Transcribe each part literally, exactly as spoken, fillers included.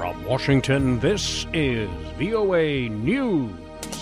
From Washington, this is V O A News.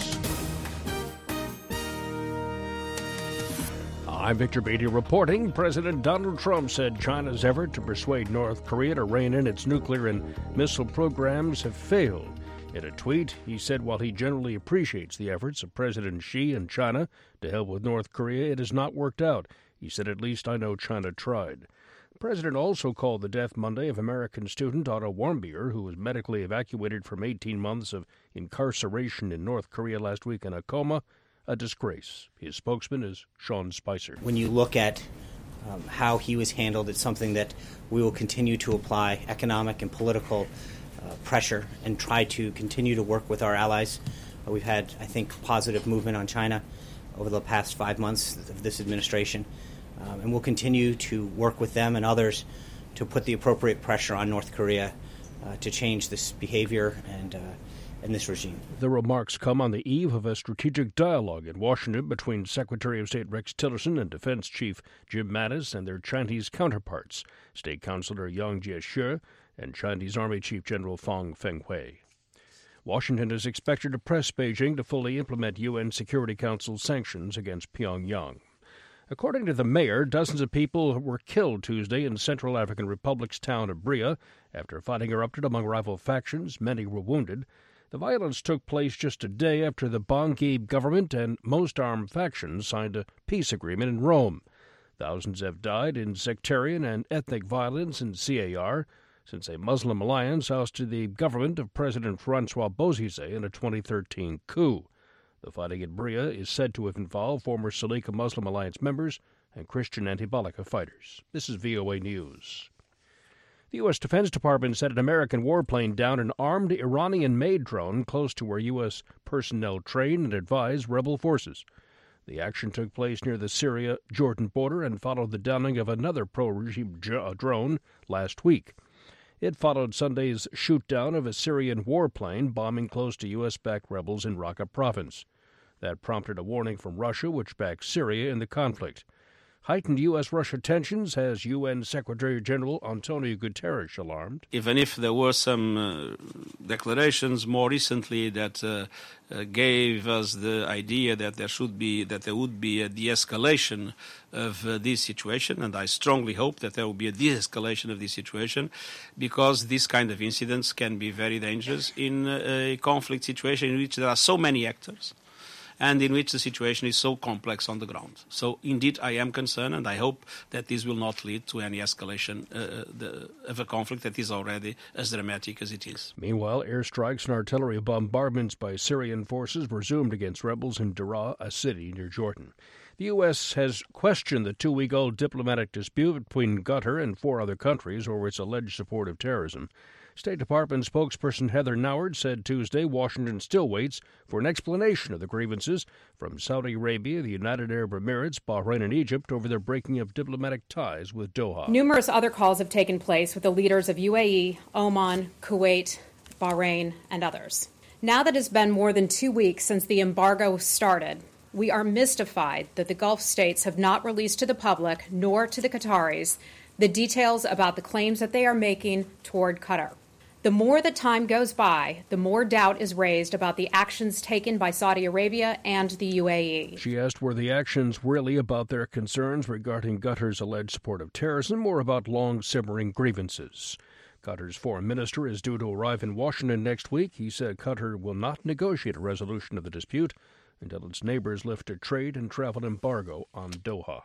I'm Victor Beatty reporting. President Donald Trump said China's effort to persuade North Korea to rein in its nuclear and missile programs have failed. In a tweet, he said while he generally appreciates the efforts of President Xi and China to help with North Korea, it has not worked out. He said, "At least I know China tried." The president also called the death Monday of American student Otto Warmbier, who was medically evacuated from eighteen months of incarceration in North Korea last week in a coma, a disgrace. His spokesman is Sean Spicer. When you look at um, how he was handled, it's something that we will continue to apply economic and political uh, pressure and try to continue to work with our allies. Uh, we've had, I think, positive movement on China over the past five months of this administration, um, and we'll continue to work with them and others to put the appropriate pressure on North Korea uh, to change this behavior and uh, in this regime. The remarks come on the eve of a strategic dialogue in Washington between Secretary of State Rex Tillerson and Defense Chief Jim Mattis and their Chinese counterparts, State Councilor Yang Jiechi and Chinese Army Chief General Fang Fenghui. Washington is expected to press Beijing to fully implement U N Security Council sanctions against Pyongyang. According to the mayor, dozens of people were killed Tuesday in Central African Republic's town of Bria after fighting erupted among rival factions. Many were wounded. The violence took place just a day after the Bangui government and most armed factions signed a peace agreement in Rome. Thousands have died in sectarian and ethnic violence in C A R since a Muslim alliance ousted the government of President Francois Bozizé in a twenty thirteen coup. The fighting in Bria is said to have involved former Salika Muslim Alliance members and Christian Anti-Balaka fighters. This is V O A News. The U S. Defense Department said an American warplane downed an armed Iranian-made drone close to where U S personnel train and advise rebel forces. The action took place near the Syria-Jordan border and followed the downing of another pro-regime drone last week. It followed Sunday's shoot-down of a Syrian warplane bombing close to U S-backed rebels in Raqqa province. That prompted a warning from Russia, which backs Syria in the conflict. Heightened U S-Russia tensions has U N Secretary General Antonio Guterres alarmed. Even if there were some uh, declarations more recently that uh, uh, gave us the idea that there should be, that there would be a de-escalation of uh, this situation, and I strongly hope that there will be a de-escalation of this situation, because these kind of incidents can be very dangerous in a conflict situation in which there are so many actors, and in which the situation is so complex on the ground. So, indeed, I am concerned, and I hope that this will not lead to any escalation uh, the, of a conflict that is already as dramatic as it is. Meanwhile, airstrikes and artillery bombardments by Syrian forces resumed against rebels in Daraa, a city near Jordan. The U S has questioned the two-week-old diplomatic dispute between Qatar and four other countries over its alleged support of terrorism. State Department spokesperson Heather Nauert said Tuesday Washington still waits for an explanation of the grievances from Saudi Arabia, the United Arab Emirates, Bahrain, and Egypt over their breaking of diplomatic ties with Doha. Numerous other calls have taken place with the leaders of U A E, Oman, Kuwait, Bahrain, and others. Now that it's been more than two weeks since the embargo started, we are mystified that the Gulf states have not released to the public, nor to the Qataris, the details about the claims that they are making toward Qatar. The more the time goes by, the more doubt is raised about the actions taken by Saudi Arabia and the U A E. She asked were the actions really about their concerns regarding Qatar's alleged support of terrorism or about long-simmering grievances. Qatar's foreign minister is due to arrive in Washington next week. He said Qatar will not negotiate a resolution of the dispute until its neighbors lift a trade and travel embargo on Doha.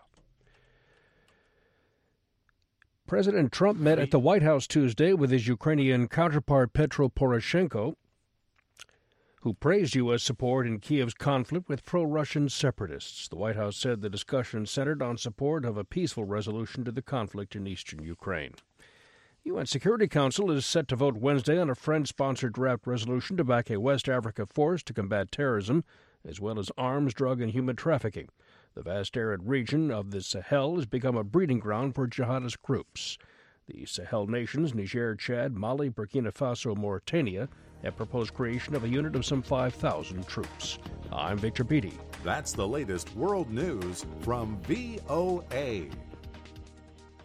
President Trump met at the White House Tuesday with his Ukrainian counterpart Petro Poroshenko, who praised U S support in Kiev's conflict with pro-Russian separatists. The White House said the discussion centered on support of a peaceful resolution to the conflict in eastern Ukraine. The U N Security Council is set to vote Wednesday on a French-sponsored draft resolution to back a West Africa force to combat terrorism, as well as arms, drug, and human trafficking. The vast arid region of the Sahel has become a breeding ground for jihadist groups. The Sahel nations, Niger, Chad, Mali, Burkina Faso, and Mauritania, have proposed creation of a unit of some five thousand troops. I'm Victor Beatty. That's the latest world news from V O A.